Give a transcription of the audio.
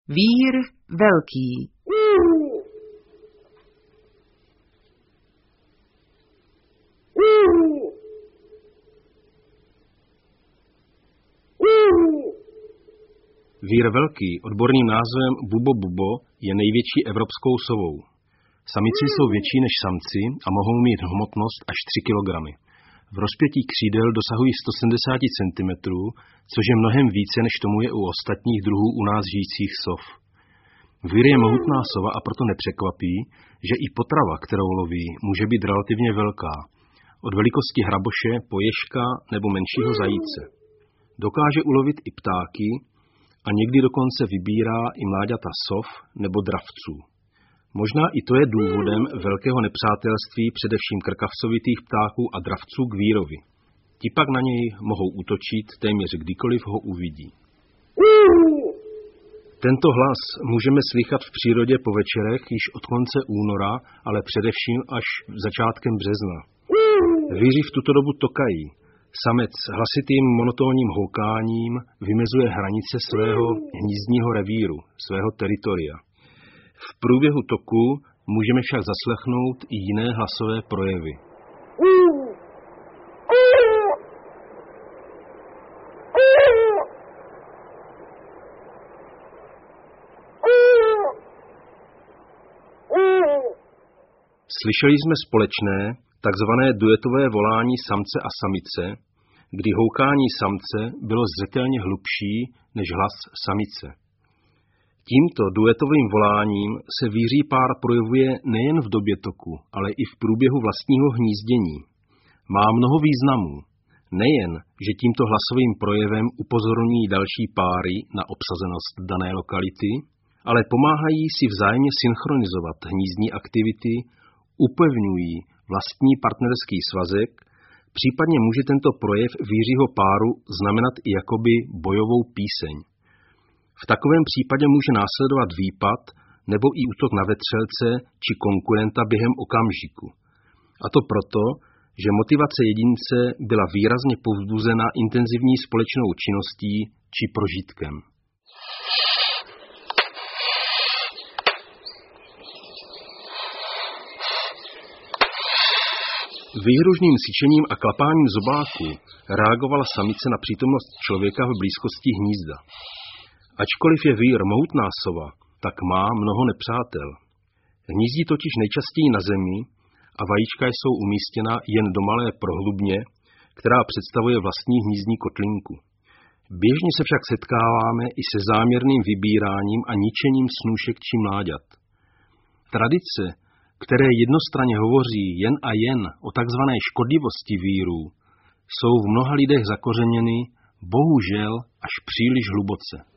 Vír velký. Vír velký, odborným názvem bubo bubo, je největší evropskou sovou. Samici jsou větší než samci a mohou mít hmotnost až 3 kg. V rozpětí křídel dosahují 170 cm, což je mnohem více, než tomu je u ostatních druhů u nás žijících sov. Vír je mohutná sova a proto nepřekvapí, že i potrava, kterou loví, může být relativně velká. Od velikosti hraboše po ježka nebo menšího zajíce. Dokáže ulovit i ptáky a někdy dokonce vybírá i mláďata sov nebo dravců. Možná i to je důvodem velkého nepřátelství především krkavcovitých ptáků a dravců k vírovi. Ti pak na něj mohou útočit téměř kdykoliv ho uvidí. Tento hlas můžeme slychat v přírodě po večerech již od konce února, ale především až začátkem března. Víři v tuto dobu tokají. Samec hlasitým monotónním houkáním vymezuje hranice svého hnízdního revíru, svého teritoria. V průběhu toku můžeme však zaslechnout i jiné hlasové projevy. Slyšeli jsme společné, takzvané duetové volání samce a samice, kdy houkání samce bylo zřetelně hlubší než hlas samice. Tímto duetovým voláním se víří pár projevuje nejen v době toku, ale i v průběhu vlastního hnízdění. Má mnoho významů. Nejen, že tímto hlasovým projevem upozorňují další páry na obsazenost dané lokality, ale pomáhají si vzájemně synchronizovat hnízdní aktivity, upevňují vlastní partnerský svazek, případně může tento projev vířího páru znamenat i jakoby bojovou píseň. V takovém případě může následovat výpad nebo i útok na vetřelce či konkurenta během okamžiku. A to proto, že motivace jedince byla výrazně povzbuzena intenzivní společnou činností či prožitkem. Výhružným syčením a klapáním zobáků reagovala samice na přítomnost člověka v blízkosti hnízda. Ačkoliv je vír mohutná sova, tak má mnoho nepřátel. Hnízdí totiž nejčastěji na zemi a vajíčka jsou umístěna jen do malé prohlubně, která představuje vlastní hnízdní kotlinku. Běžně se však setkáváme i se záměrným vybíráním a ničením snůšek či mláďat. Tradice, které jednostranně hovoří jen a jen o takzvané škodlivosti vírů, jsou v mnoha lidech zakořeněny, bohužel až příliš hluboce.